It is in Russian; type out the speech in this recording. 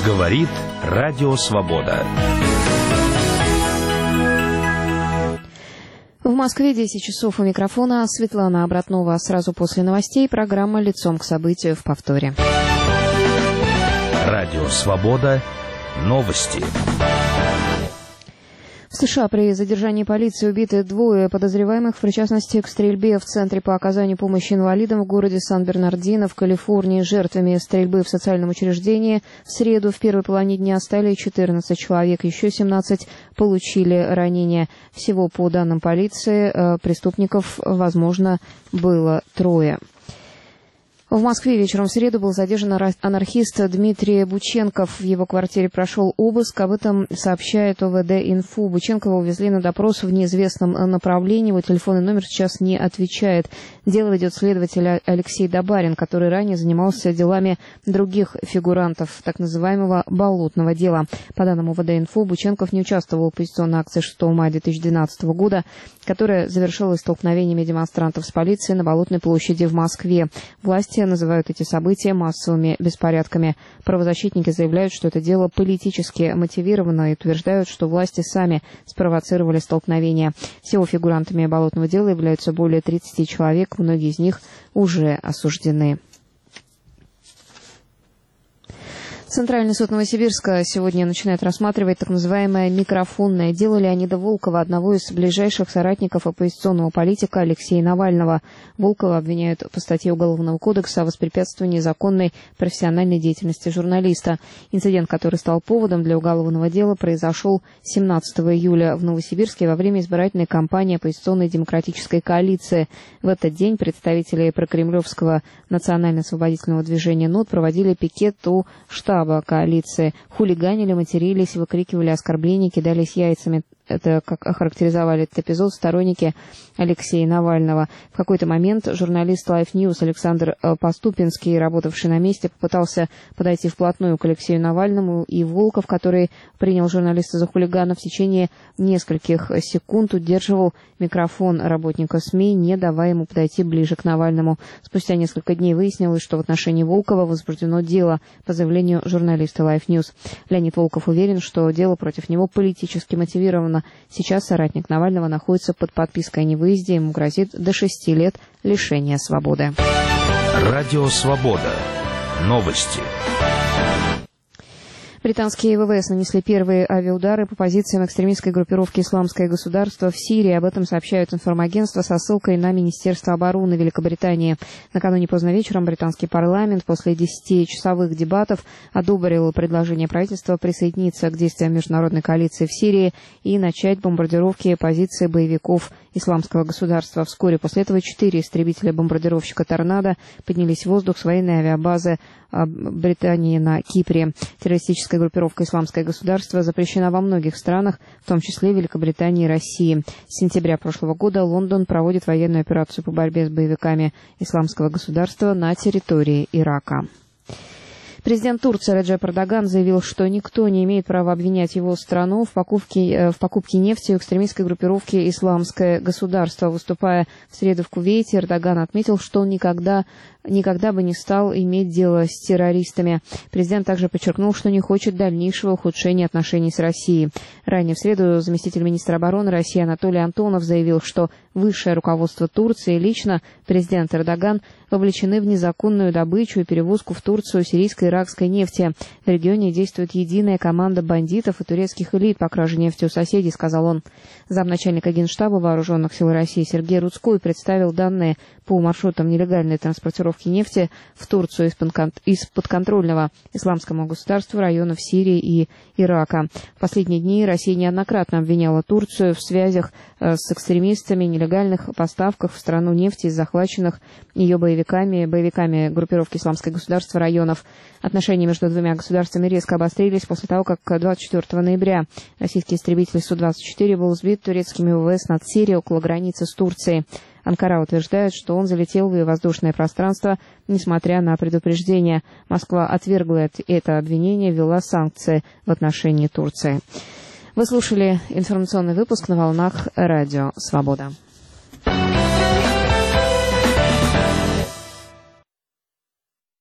Говорит Радио Свобода. В Москве 10 часов, у микрофона Светлана Обратнова. Сразу после новостей программа «Лицом к событию» в повторе. Радио Свобода. Новости. В США при задержании полиции убиты двое подозреваемых в причастности к стрельбе в Центре по оказанию помощи инвалидам в городе Сан-Бернардино в Калифорнии. Жертвами стрельбы в социальном учреждении в среду в первой половине дня стали 14 человек, еще 17 получили ранения. Всего, по данным полиции, преступников, возможно, было 3. В Москве вечером в среду был задержан анархист Дмитрий Бученков. В его квартире прошел обыск. Об этом сообщает ОВД-Инфо. Бученкова увезли на допрос в неизвестном направлении. Его телефонный номер сейчас не отвечает. Дело ведет следователь Алексей Добарин, который ранее занимался делами других фигурантов так называемого «болотного дела». По данным ОВД-Инфо, Бученков не участвовал в оппозиционной акции 6 мая 2012 года, которая завершилась столкновениями демонстрантов с полицией на Болотной площади в Москве. Власти называют эти события массовыми беспорядками. Правозащитники заявляют, что это дело политически мотивировано и утверждают, что власти сами спровоцировали столкновения. Всего фигурантами болотного дела являются более 30 человек, многие из них уже осуждены. Центральный суд Новосибирска сегодня начинает рассматривать так называемое микрофонное дело Леонида Волкова, одного из ближайших соратников оппозиционного политика Алексея Навального. Волкова обвиняют по статье Уголовного кодекса о воспрепятствовании законной профессиональной деятельности журналиста. Инцидент, который стал поводом для уголовного дела, произошел 17 июля в Новосибирске во время избирательной кампании оппозиционной демократической коалиции. В этот день представители прокремлевского национально-освободительного движения НОТ проводили пикет у штаба коалиции, хулиганили, матерились, выкрикивали оскорбления, кидались яйцами. Это, как охарактеризовали этот эпизод, сторонники Алексея Навального. В какой-то момент журналист Life News Александр Поступинский, работавший на месте, попытался подойти вплотную к Алексею Навальному, и Волков, который принял журналиста за хулигана, в течение нескольких секунд удерживал микрофон работника СМИ, не давая ему подойти ближе к Навальному. Спустя несколько дней выяснилось, что в отношении Волкова возбуждено дело по заявлению журналиста Life News. Леонид Волков уверен, что дело против него политически мотивировано. Сейчас соратник Навального находится под подпиской о невыезде. Ему грозит до 6 лет лишения свободы. Радио Свобода. Новости. Британские ВВС нанесли первые авиаудары по позициям экстремистской группировки «Исламское государство» в Сирии. Об этом сообщают информагентства со ссылкой на Министерство обороны Великобритании. Накануне поздно вечером британский парламент после 10-часовых дебатов одобрил предложение правительства присоединиться к действиям международной коалиции в Сирии и начать бомбардировки позиций боевиков «Исламского государства». Вскоре после этого 4 истребителя-бомбардировщика «Торнадо» поднялись в воздух с военной авиабазы Британии на Кипре. Террористическая группировка «Исламское государство» запрещена во многих странах, в том числе Великобритании и России. С сентября прошлого года Лондон проводит военную операцию по борьбе с боевиками «Исламского государства» на территории Ирака. Президент Турции Реджеп Эрдоган заявил, что никто не имеет права обвинять его страну в покупке нефти у экстремистской группировки «Исламское государство». Выступая в среду в Кувейте, Эрдоган отметил, что он никогда бы не стал иметь дело с террористами. Президент также подчеркнул, что не хочет дальнейшего ухудшения отношений с Россией. Ранее в среду заместитель министра обороны России Анатолий Антонов заявил, что высшее руководство Турции, лично президент Эрдоган, вовлечены в незаконную добычу и перевозку в Турцию сирийской и иракской нефти. В регионе действует единая команда бандитов и турецких элит по краже нефти у соседей, сказал он. Замначальника Генштаба Вооруженных сил России Сергей Рудской представил данные по маршрутам нелегальной транспортировки нефти в Турцию из подконтрольного исламскому государству районов Сирии и Ирака. В последние дни Россия неоднократно обвиняла Турцию в связях с экстремистами, нелегальных поставках в страну нефти из захваченных ее боевиками группировки «Исламское государство» районов. Отношения между двумя государствами резко обострились после того, как 24 ноября российский истребитель Су-24 был сбит турецкими ВВС над Сирией около границы с Турцией. Анкара утверждает, что он залетел в ее воздушное пространство, несмотря на предупреждение. Москва отвергла это обвинение, ввела санкции в отношении Турции. Вы слушали информационный выпуск на волнах Радио Свобода.